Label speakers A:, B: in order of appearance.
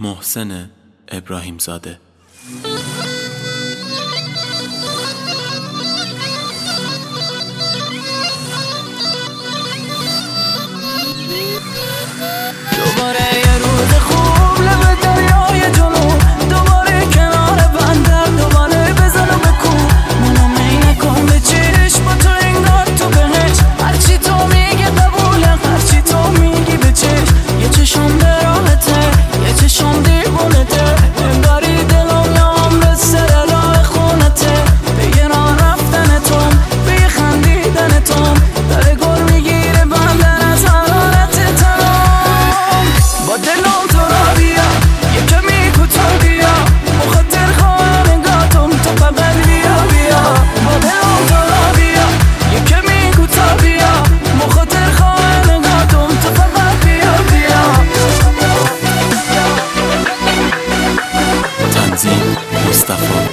A: محسن ابراهیم زاده.
B: دوباره یه روز خوب لب دریای جنوب، دوباره کنار بندر، دوباره بزن و بکوب. منو می نکن به چشم، با تو انگار تو بهشت. هرچی تو میگه قبوله، هرچی تو میگی به چشم. یه چشم به راحته، یه چشم دیوونته، انگاری دلم یه عمر سر راه خونته. به یه راه رفتن توم، به یه خندیدن توم، داره گل میگیره بندر از حرارت تنم. با دلم تو را بیا، یه کمی کوتاه بیا، بخاطر خواهم نگاتم تو فقط بیا بیا. با دلم تو را بیا، یه کمی کوتاه بیا، بخاطر خواهم نگاتم تو فقط بیا بیا.
A: تنظیم مصطفی